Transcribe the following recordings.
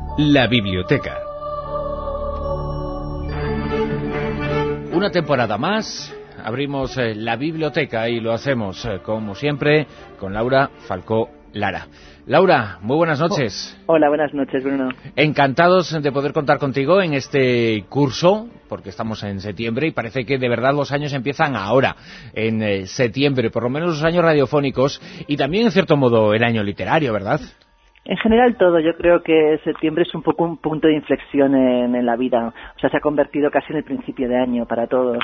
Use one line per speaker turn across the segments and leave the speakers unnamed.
La biblioteca. Una temporada más, abrimos la biblioteca y lo hacemos, como siempre, con Laura Falcó Lara. Laura, muy buenas noches.
Hola, buenas noches, Bruno.
Encantados de poder contar contigo en este curso, porque estamos en septiembre y parece que de verdad los años empiezan ahora, en septiembre, por lo menos los años radiofónicos y también, en cierto modo, el año literario, ¿verdad?
En general todo, yo creo que septiembre es un poco un punto de inflexión en la vida, o sea, se ha convertido casi en el principio de año para todos.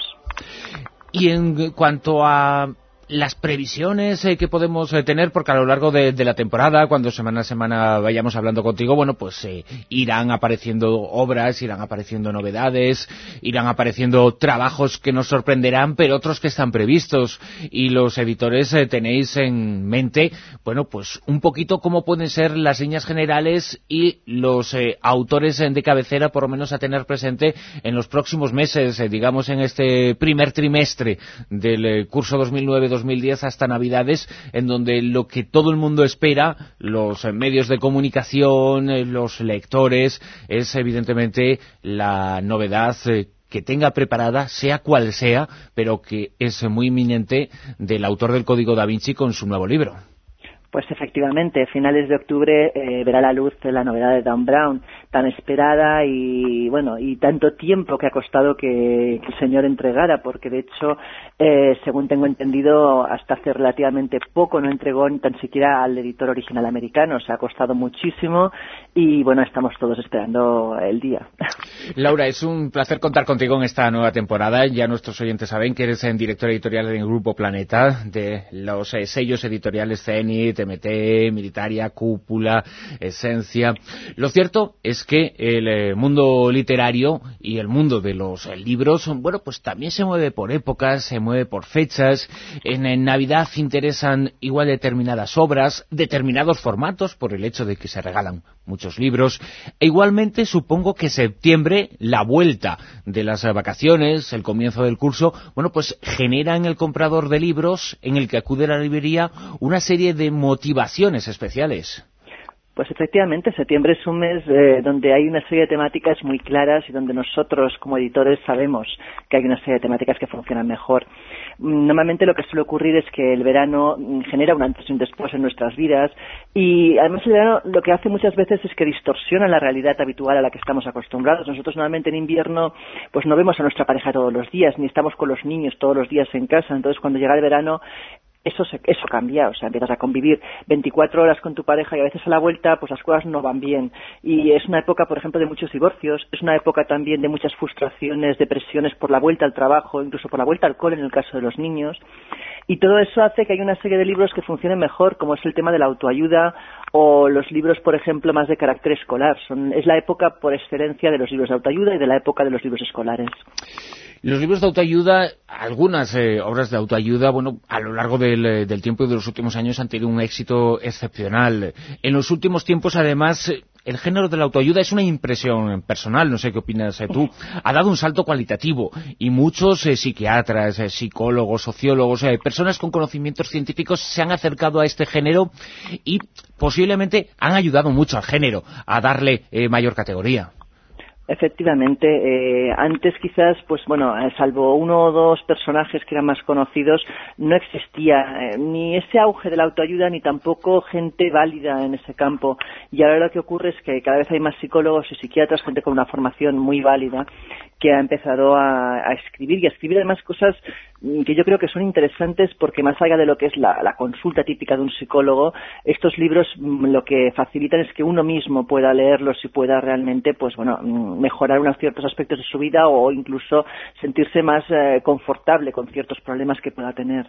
Y en cuanto a las previsiones que podemos tener, porque a lo largo de la temporada, cuando semana a semana vayamos hablando contigo, bueno, pues irán apareciendo obras, irán apareciendo novedades, irán apareciendo trabajos que nos sorprenderán, pero otros que están previstos, y los editores tenéis en mente, bueno, pues un poquito cómo pueden ser las líneas generales y los autores de cabecera, por lo menos a tener presente en los próximos meses, digamos en este primer trimestre del curso 2009-2010 hasta Navidades, en donde lo que todo el mundo espera, los medios de comunicación, los lectores, es evidentemente la novedad que tenga preparada, sea cual sea, pero que es muy inminente, del autor del Código Da Vinci con su nuevo libro.
Pues efectivamente, a finales de octubre verá la luz la novedad de Dan Brown, tan esperada y bueno, y tanto tiempo que ha costado que el señor entregara, porque de hecho, según tengo entendido, hasta hace relativamente poco no entregó ni tan siquiera al editor original americano, o sea, ha costado muchísimo y bueno, estamos todos esperando el día.
Laura, es un placer contar contigo en esta nueva temporada. Ya nuestros oyentes saben que eres directora editorial del Grupo Planeta, de los sellos editoriales Zenit, MT, Militaria, Cúpula, Esencia. Lo cierto es que el mundo literario y el mundo de los libros, bueno, pues también se mueve por épocas, se mueve por fechas. En Navidad interesan igual determinadas obras, determinados formatos, por el hecho de que se regalan muchos libros. E igualmente supongo que septiembre, la vuelta de las vacaciones, el comienzo del curso, bueno, pues genera en el comprador de libros, en el que acude a la librería, una serie de motivaciones especiales.
Pues efectivamente, septiembre es un mes donde hay una serie de temáticas muy claras y donde nosotros como editores sabemos que hay una serie de temáticas que funcionan mejor. Normalmente lo que suele ocurrir es que el verano genera un antes y un después en nuestras vidas y además el verano lo que hace muchas veces es que distorsiona la realidad habitual a la que estamos acostumbrados. Nosotros normalmente en invierno pues no vemos a nuestra pareja todos los días, ni estamos con los niños todos los días en casa, entonces cuando llega el verano eso cambia, o sea, empiezas a convivir 24 horas con tu pareja y a veces a la vuelta pues las cosas no van bien. Y es una época, por ejemplo, de muchos divorcios, es una época también de muchas frustraciones, depresiones por la vuelta al trabajo, incluso por la vuelta al cole en el caso de los niños. Y todo eso hace que haya una serie de libros que funcionen mejor, como es el tema de la autoayuda o los libros, por ejemplo, más de carácter escolar. Es la época por excelencia de los libros de autoayuda y de la época de los libros escolares.
Los libros de autoayuda, algunas obras de autoayuda, bueno, a lo largo del tiempo y de los últimos años han tenido un éxito excepcional. En los últimos tiempos, además, el género de la autoayuda, es una impresión personal, no sé qué opinas tú, ha dado un salto cualitativo y muchos psiquiatras, psicólogos, sociólogos, personas con conocimientos científicos se han acercado a este género y posiblemente han ayudado mucho al género a darle mayor categoría.
Efectivamente, antes quizás, pues bueno, salvo uno o dos personajes que eran más conocidos, no existía ni ese auge de la autoayuda ni tampoco gente válida en ese campo. Y ahora lo que ocurre es que cada vez hay más psicólogos y psiquiatras, gente con una formación muy válida, que ha empezado a escribir y a escribir además cosas que yo creo que son interesantes porque más allá de lo que es la consulta típica de un psicólogo, estos libros lo que facilitan es que uno mismo pueda leerlos y pueda realmente, pues bueno, mejorar unos ciertos aspectos de su vida o incluso sentirse más confortable con ciertos problemas que pueda tener.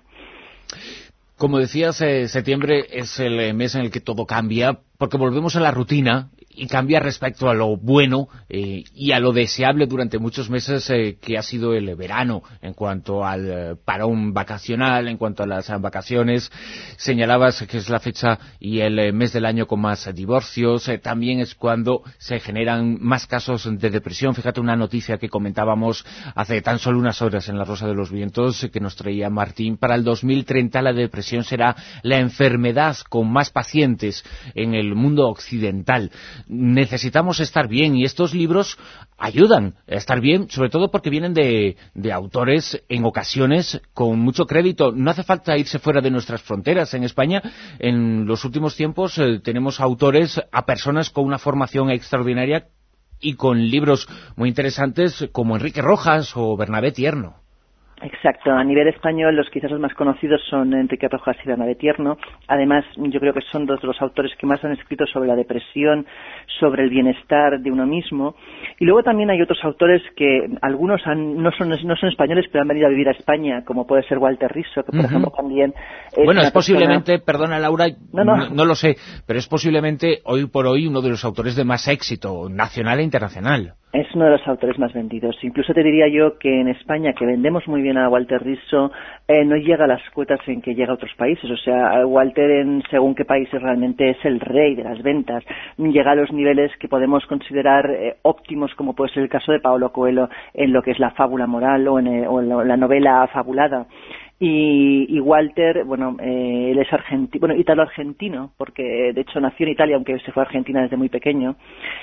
Como decías, septiembre es el mes en el que todo cambia, porque volvemos a la rutina y cambia respecto a lo bueno y a lo deseable durante muchos meses que ha sido el verano en cuanto al parón vacacional, en cuanto a las vacaciones. Señalabas que es la fecha y el mes del año con más divorcios, también es cuando se generan más casos de depresión. Fíjate una noticia que comentábamos hace tan solo unas horas en La Rosa de los Vientos que nos traía Martín. Para el 2030 la depresión será la enfermedad con más pacientes en el mundo occidental. necesitamos estar bien, y estos libros ayudan a estar bien, sobre todo porque vienen de autores en ocasiones con mucho crédito. No hace falta irse fuera de nuestras fronteras. En España, en los últimos tiempos, tenemos autores, a personas con una formación extraordinaria y con libros muy interesantes como Enrique Rojas o Bernabé Tierno.
Exacto, a nivel español quizás los más conocidos son Enrique Rojas y Bernabé Tierno. Además, yo creo que son dos de los autores que más han escrito sobre la depresión, sobre el bienestar de uno mismo. Y luego también hay otros autores que algunos no son españoles, pero han venido a vivir a España, como puede ser Walter Riso, que por ejemplo también
es posiblemente, perdona Laura, no lo sé, pero es posiblemente hoy por hoy uno de los autores de más éxito nacional e internacional.
Es uno de los autores más vendidos. Incluso te diría yo que en España, que vendemos muy bien a Walter Riso, no llega a las cuotas en que llega a otros países. O sea, Walter, en según qué países, realmente es el rey de las ventas. Llega a los niveles que podemos considerar óptimos, como puede ser el caso de Paulo Coelho en lo que es la fábula moral o en la novela fabulada. Y Walter, él es italo-argentino, porque de hecho nació en Italia, aunque se fue a Argentina desde muy pequeño,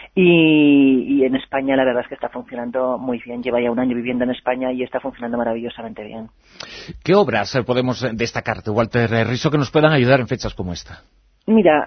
y en España la verdad es que está funcionando muy bien. Lleva ya un año viviendo en España y está funcionando maravillosamente bien.
¿Qué obras podemos destacar de Walter Riso que nos puedan ayudar en fechas como esta?
Mira,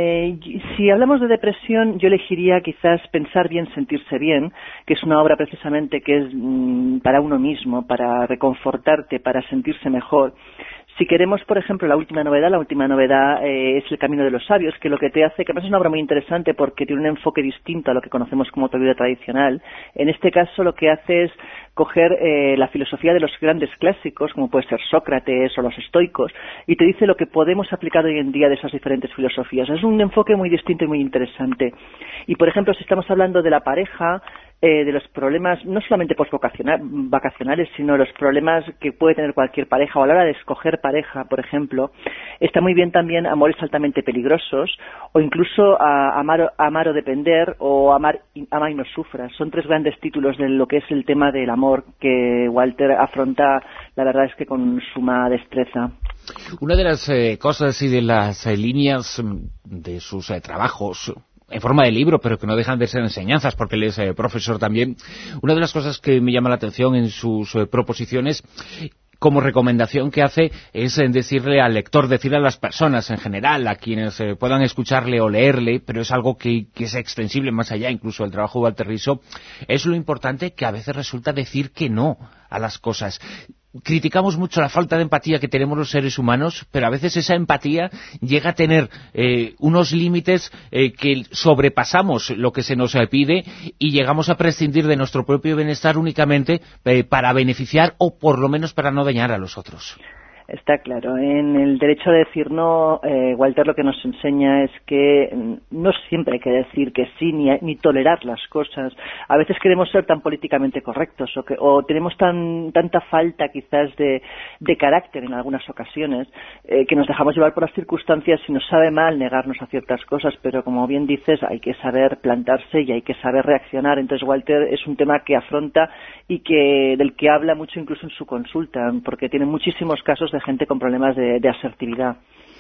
si hablamos de depresión, yo elegiría quizás Pensar bien, sentirse bien, que es una obra precisamente que es para uno mismo, para reconfortarte, para sentirse mejor. Si queremos, por ejemplo, la última novedad es El camino de los sabios, que lo que te hace, que además es una obra muy interesante porque tiene un enfoque distinto a lo que conocemos como autoayuda tradicional. En este caso lo que hace es coger la filosofía de los grandes clásicos, como puede ser Sócrates o los estoicos, y te dice lo que podemos aplicar hoy en día de esas diferentes filosofías. Es un enfoque muy distinto y muy interesante. Y, por ejemplo, si estamos hablando de la pareja, de los problemas no solamente vacacionales, sino los problemas que puede tener cualquier pareja, o a la hora de escoger pareja, por ejemplo, está muy bien también Amores altamente peligrosos, o incluso Amar o depender, o Ama y no sufras. Son tres grandes títulos de lo que es el tema del amor que Walter afronta, la verdad es que con suma destreza.
Una de las cosas y de las líneas de sus trabajos en forma de libro, pero que no dejan de ser enseñanzas, porque él es profesor también. Una de las cosas que me llama la atención en sus proposiciones, como recomendación que hace, es decirle al lector, decirle a las personas en general, a quienes puedan escucharle o leerle, pero es algo que es extensible más allá incluso del trabajo de Walter Riso, es lo importante que a veces resulta decir que no a las cosas. Criticamos mucho la falta de empatía que tenemos los seres humanos, pero a veces esa empatía llega a tener unos límites que sobrepasamos lo que se nos pide y llegamos a prescindir de nuestro propio bienestar únicamente para beneficiar o por lo menos para no dañar a los otros.
Está claro. En el derecho a decir no, Walter lo que nos enseña es que no siempre hay que decir que sí ni tolerar las cosas. A veces queremos ser tan políticamente correctos o tenemos tanta falta quizás de carácter en algunas ocasiones que nos dejamos llevar por las circunstancias y nos sabe mal negarnos a ciertas cosas, pero como bien dices, hay que saber plantarse y hay que saber reaccionar. Entonces Walter es un tema que afronta y del que habla mucho incluso en su consulta, porque tiene muchísimos casos de gente con problemas de asertividad.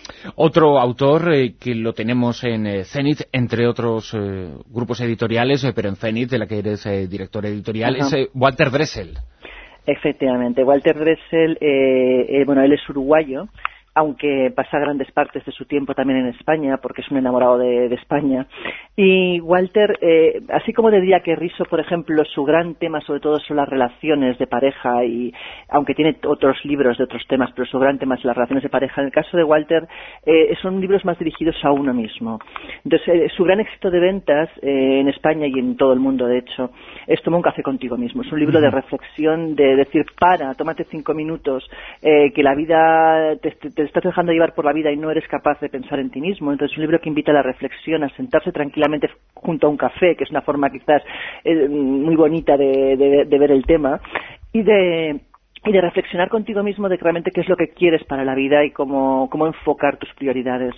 Otro autor que lo tenemos en Zenith, entre otros grupos editoriales, pero en Zenith, de la que eres director editorial, es Walter Dressel.
Efectivamente, Walter Dressel, él es uruguayo, aunque pasa grandes partes de su tiempo también en España, porque es un enamorado de España. Y Walter, así como diría que Riso, por ejemplo, su gran tema sobre todo son las relaciones de pareja, y aunque tiene otros libros de otros temas, pero su gran tema es las relaciones de pareja, en el caso de Walter son libros más dirigidos a uno mismo. Entonces, su gran éxito de ventas en España y en todo el mundo, de hecho, es Toma un café contigo mismo. Es un libro de reflexión, de decir, tómate 5 minutos, que la vida te estás dejando llevar por la vida y no eres capaz de pensar en ti mismo. Entonces es un libro que invita a la reflexión, a sentarse tranquilamente junto a un café, que es una forma quizás muy bonita de ver el tema, y de reflexionar contigo mismo de realmente qué es lo que quieres para la vida y cómo enfocar tus prioridades.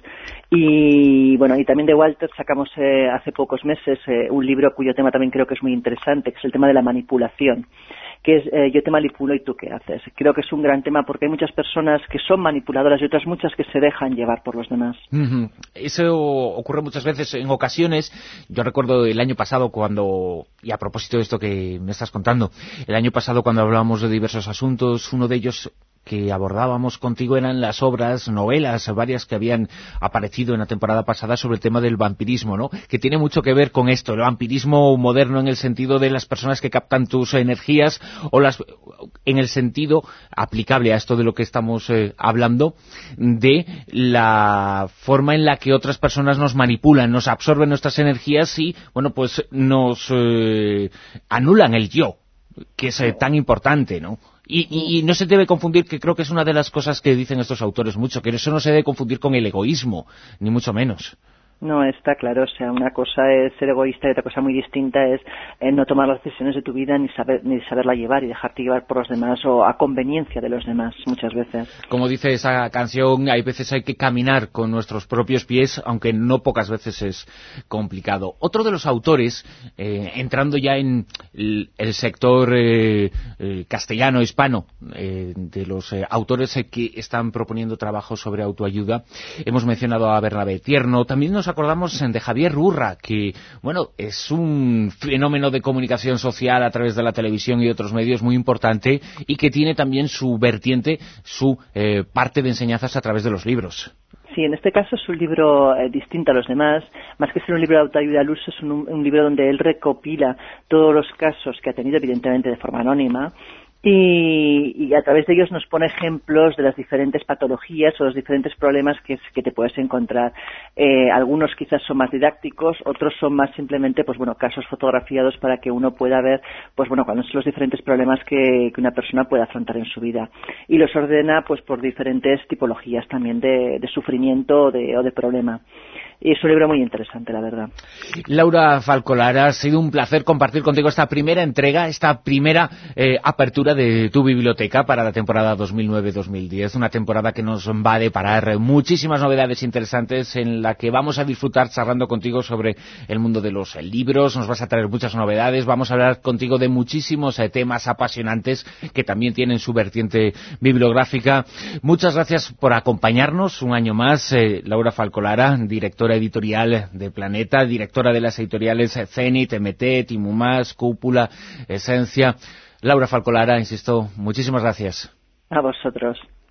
Y también de Walter sacamos hace pocos meses un libro cuyo tema también creo que es muy interesante, que es el tema de la manipulación, que es yo te manipulo y tú qué haces. Creo que es un gran tema porque hay muchas personas que son manipuladoras y otras muchas que se dejan llevar por los demás.
Eso ocurre muchas veces, en ocasiones. Yo recuerdo el año pasado y a propósito de esto que me estás contando, el año pasado cuando hablábamos de diversos asuntos, uno de ellos que abordábamos contigo eran las obras, novelas, varias que habían aparecido en la temporada pasada sobre el tema del vampirismo, ¿no? Que tiene mucho que ver con esto, el vampirismo moderno en el sentido de las personas que captan tus energías en el sentido aplicable a esto de lo que estamos hablando, de la forma en la que otras personas nos manipulan, nos absorben nuestras energías y, bueno, pues nos anulan el yo, que es tan importante, ¿no? Y no se debe confundir, que creo que es una de las cosas que dicen estos autores mucho, que eso no se debe confundir con el egoísmo, ni mucho menos.
No, está claro, o sea, una cosa es ser egoísta y otra cosa muy distinta es no tomar las decisiones de tu vida ni saberla llevar y dejarte llevar por los demás o a conveniencia de los demás muchas veces.
Como dice esa canción, hay veces hay que caminar con nuestros propios pies, aunque no pocas veces es complicado. Otro de los autores, entrando ya en el sector castellano, hispano, de los autores que están proponiendo trabajos sobre autoayuda, hemos mencionado a Bernabé Tierno, también nos acordamos de Javier Rurra, que, bueno, es un fenómeno de comunicación social a través de la televisión y otros medios muy importante y que tiene también su vertiente, su parte de enseñanzas a través de los libros.
Sí, en este caso es un libro distinto a los demás. Más que ser un libro de autoayuda al uso, es un libro donde él recopila todos los casos que ha tenido, evidentemente de forma anónima, y a través de ellos nos pone ejemplos de las diferentes patologías o los diferentes problemas que te puedes encontrar. Algunos quizás son más didácticos, otros son más simplemente, pues bueno, casos fotografiados para que uno pueda ver, pues bueno, cuáles son los diferentes problemas que una persona puede afrontar en su vida. Y los ordena, pues por diferentes tipologías también de sufrimiento o de problema. Y es un libro muy interesante, la verdad.
Laura Falcolara, ha sido un placer compartir contigo esta primera entrega, esta primera apertura de tu biblioteca para la temporada 2009-2010, una temporada que nos va a deparar muchísimas novedades interesantes en la que vamos a disfrutar charlando contigo sobre el mundo de los libros, nos vas a traer muchas novedades, vamos a hablar contigo de muchísimos temas apasionantes que también tienen su vertiente bibliográfica. Muchas gracias por acompañarnos un año más, Laura Falcolara, directora editorial de Planeta, directora de las editoriales Zenit, MT, Timumás, Cúpula, Esencia. Laura Falcolara, insisto, muchísimas gracias.
A vosotros.